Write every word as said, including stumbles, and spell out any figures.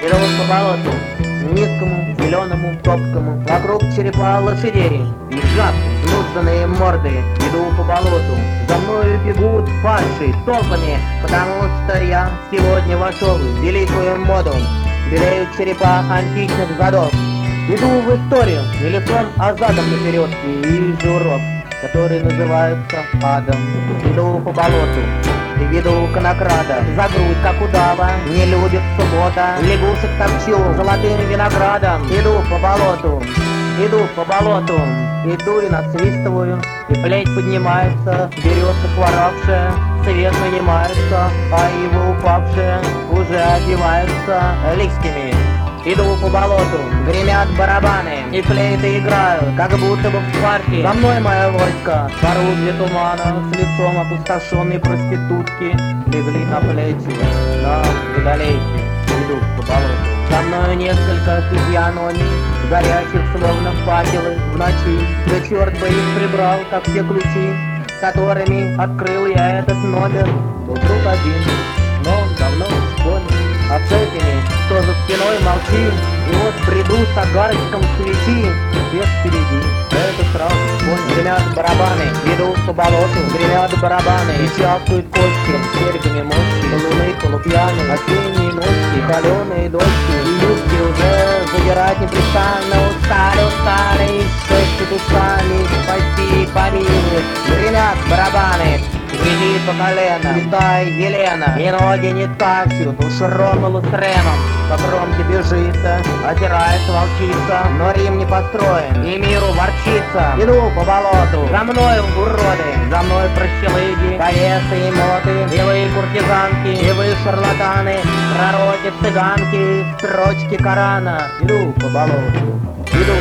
Иду по болоту, низкому, зеленому, топкому. Вокруг черепа лошадей визжат взнузданные морды. Иду по болоту, за мною бегут фальши толпами, потому что я сегодня вошел в великую моду. Белеют черепа античных годов. Иду в историю, и лицом азадом наперед, и вижу урок, который называется адом. Иду по болоту, и виду конокрада, за грудь, как удава, не любит суббота, лягушек топчу золотым виноградом. Иду по болоту, иду по болоту, иду и насвистываю, и плеть поднимается, береза хворавшая, свет нанимается, а его упавшая уже одевается листьями. Иду по болоту, гремят барабаны, и флейты играют, как будто бы в парке. За мной моя войска, по рубли тумана, с лицом опустошенной проститутки, легли на плечи, на водолейки. Иду по болоту. За мной несколько физиономий, горящих словно факелы в ночи. Да черт бы их прибрал, как все ключи, которыми открыл я этот номер. Был вдруг один, но он давно уж понял. А с этими, что за спиной молчи, и вот приду с огарочком свечи, свет впереди, это сразу понял. Гремят барабаны, иду по болоту, гремят барабаны, и чавкают кости, серьгами мощи, луны полупьяны, осенние ночи, холеные дожди, и люди уже задирать непрестанно устали, устали, и шесть душами, спаси, помилуй. Гремят барабаны, гремит по колено, святая Елена, и ноги не таксют, уж Ромулу с Ремом по кромке бежит, отирается волчица, но Рим не построен, и миру ворчится. Иду по болоту, за мной уроды, за мной прощелыги, повесы и моты, и вы куртизанки, и вы шарлатаны, пророки, цыганки, строчки Корана. Иду по болоту, иду